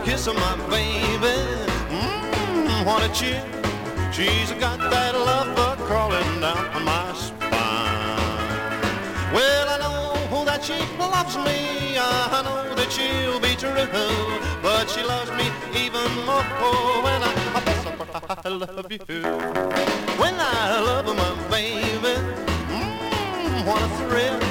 kiss of my baby. What a chick. She's got that love bug crawling down my spine. Well, I know that she loves me. I know that she'll be true. But she loves me even more when I love you. When I love my baby, what a thrill.